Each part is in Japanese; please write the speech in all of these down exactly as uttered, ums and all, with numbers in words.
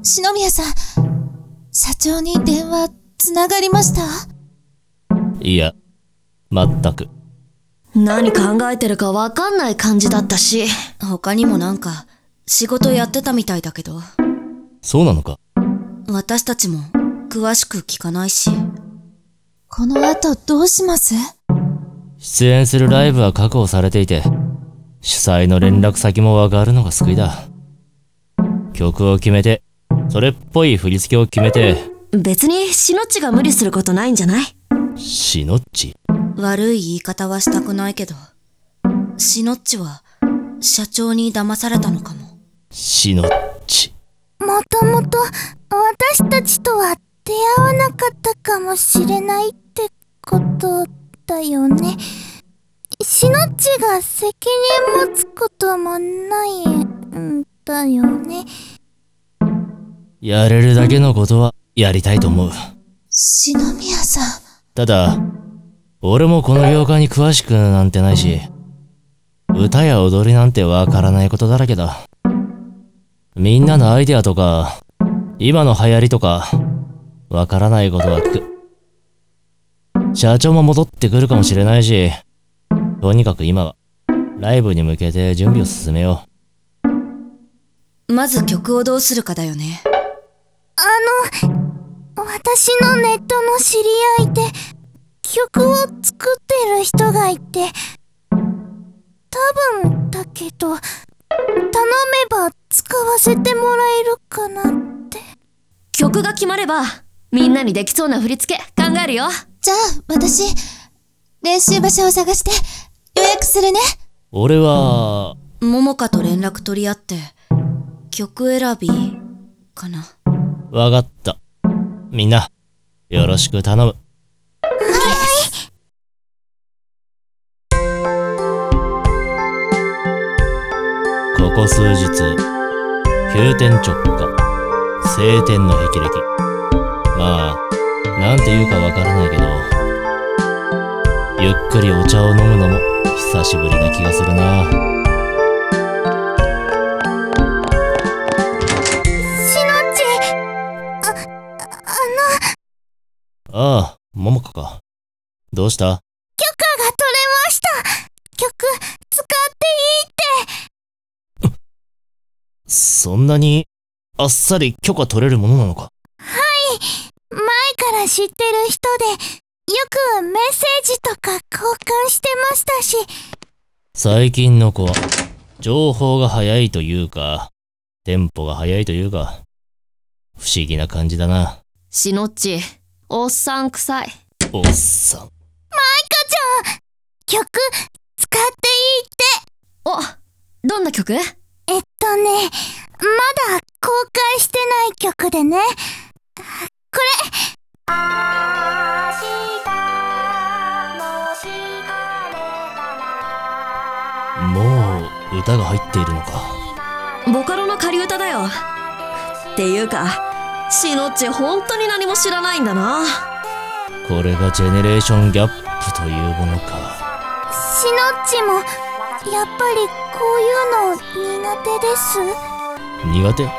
篠宮さん、社長に電話つながりました？ いや、全く。 何考えてるかわかんない感じだったし、他にもなんか仕事やってたみたいだけど。 そうなのか？ 私たちも詳しく聞かないし。 この後どうします？ 出演するライブは確保されていて、主催の連絡先もわかるのが救いだ。曲を決めて、それっぽい振り付けを決めて。 別にしのっちが無理することないんじゃない？ しのっち？ 悪い言い方はしたくないけど、しのっちは社長に騙されたのかも。 しのっち。 もともと私たちとは出会わなかったかもしれないってことだよね。しのっちが責任持つこともないんだよね。 やれるだけのことはやりたいと思う。 篠宮さん。 ただ、俺もこの業界に詳しくなんてないし、歌や踊りなんてわからないことだらけだ。みんなのアイデアとか、今の流行りとか、わからないことは聞く。社長も戻ってくるかもしれないし、とにかく今は、ライブに向けて準備を進めよう。まず曲をどうするかだよね。 あの、私のネットの知り合いで、曲を作ってる人がいて、多分だけど、頼めば使わせてもらえるかなって。 曲が決まればみんなにできそうな振り付け考えるよ。 じゃあ私練習場所を探して予約するね。 俺は桃香と連絡取り合って曲選びかな。 わかった。みんなよろしく頼む。ここ数日、急転直下、晴天の霹靂。まあ、なんて言うかわからないけど、ゆっくりお茶を飲むのも久しぶりな気がするな。 しのっち、あ、あの。 ああ、桃香か。どうした？ 許可が取れました。曲、使っていいって。 そんなにあっさり許可取れるものなのか？ はい、前から知ってる人でよくメッセージとか交換してましたし。 最近の子は情報が早いというかテンポが早いというか不思議な感じだな。 しのっち、おっさん臭い。 おっさん。 マイカちゃん、曲使っていいって。 お、どんな曲？ えっとね、まだ公開してない曲でね、これ。 もう歌が入っているのか。 ボカロの仮歌だよ。っていうか、しのっち本当に何も知らないんだな。 これがジェネレーションギャップというものか。 しのっちもやっぱりこういうの苦手です。 苦手？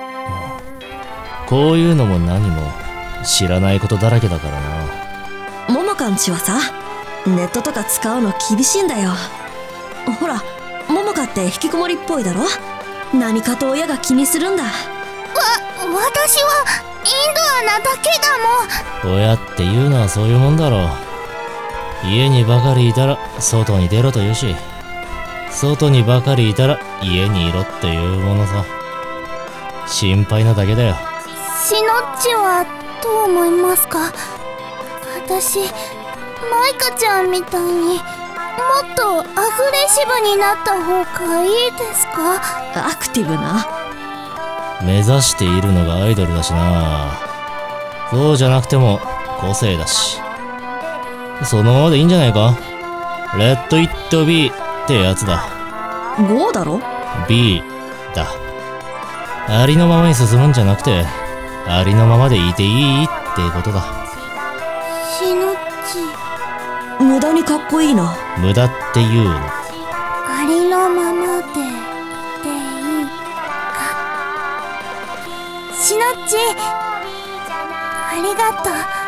こういうのも何も知らないことだらけだからな。 ももかんちはさ、ネットとか使うの厳しいんだよ。ほら、ももかって引きこもりっぽいだろ。何かと親が気にするんだ。わ、 私はインドアなだけだもん。 親っていうのはそういうもんだろう。家にばかりいたら外に出ろと言うし、外にばかりいたら家にいろっていうものさ。心配なだけだよ。 しのっちはどう思いますか？私、マイカちゃんみたいにもっとアグレッシブになった方がいいですか？ アクティブな。 目指しているのがアイドルだしな。そうじゃなくても個性だし、そのままでいいんじゃないか。レッドイットビーってやつだ。 ゴーだろ？ B だ。ありのままに進むんじゃなくて、ありのままでいていいってことだ。 しのっち、 無駄にかっこいいな。 無駄っていうの？ ありのままでいていいか。 しのっち、ありがとう。